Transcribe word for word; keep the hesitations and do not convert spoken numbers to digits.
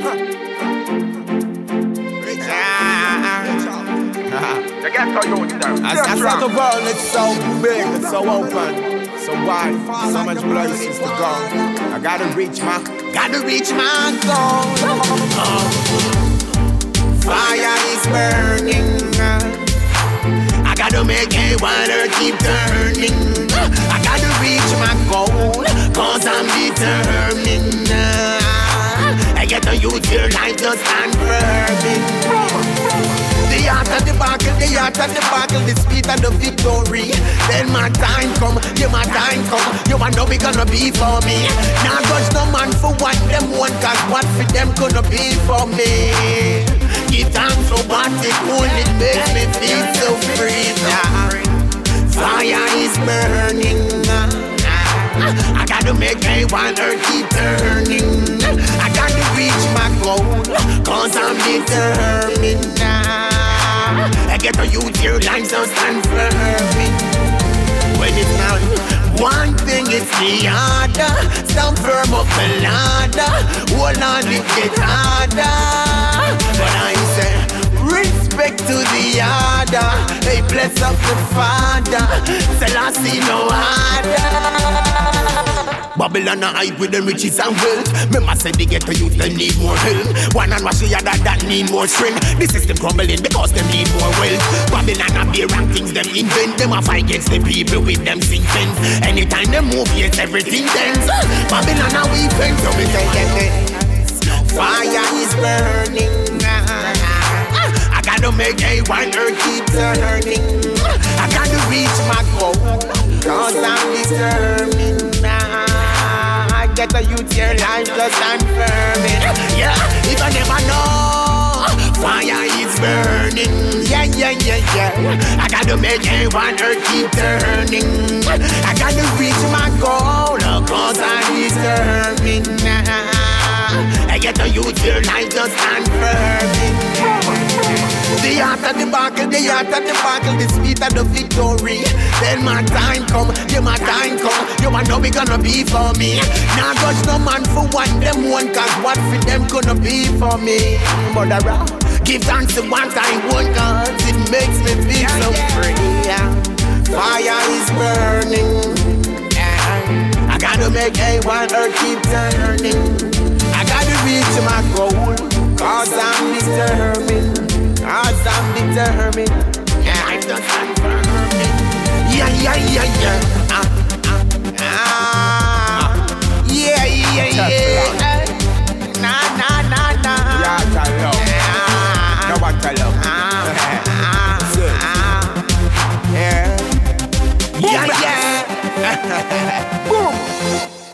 As I said, the world is so big, it's so open, so wide, so much places to go. I gotta reach my, gotta reach my goal. Oh. Fire is burning. I gotta make a water keep turning. I gotta reach my goal, cause I'm determined. I get to use your life to stand firm. The art of the battle, the art of the battle, the speed of the victory. Then my time come, yeah my time come. You know we gonna be for me. Now judge no man for what them want, cause what for them gonna be for me. Give thanks for what it cool, it makes me feel so free. Fire is burning. I gotta make a water keep turning. I gotta reach my goal, cause I'm determined. I get to use your lines so stand firm. When it's not one thing, it's the other. Stand firm up the ladder. Hold on, it get harder. But I say, respect to the other. Hey, bless up the Father. Selassie no harder. Babylon a hype with them riches and wealth. Remember say they get to use them need more help. One and wash the other that need more strength. The system crumbling because them need more wealth. Babylon a be wrong things them invent. Them a fight against the people with them sing fence. Anytime they move yes everything tense. Babylon a we fence so we tell them this. Fire is burning. I gotta make a wonder keep turning. I gotta reach my goal, cause I'm determined now. Get a youth your life just stand firm. Yeah, if I never know, fire is burning. Yeah, yeah, yeah, yeah. I gotta make a water keep turning. I gotta reach my goal, cause I'm determined now. I get a youth your life just stand firm. The art of the battle, the art of the battle, the speed of the victory. Then my time come, yeah my time come. You know we gonna be for me. Now judge no man for what them want, cause what for them gonna be for me. Mother, give thanks to what I want, cause it makes me feel yeah, so yeah. free. Yeah. Fire is burning. Yeah. I gotta make a water keep turning. I gotta reach my goal, cause I'm determined. Cause I'm determined. Yeah, I'm just determined. Yeah, yeah, yeah, yeah. Ah, ah, ah. Yeah, yeah, yeah. Nah, nah, nah, nah. Yeah, tell love. No one tell love. Ah, ah, ah. Yeah. Yeah, yeah. Boom.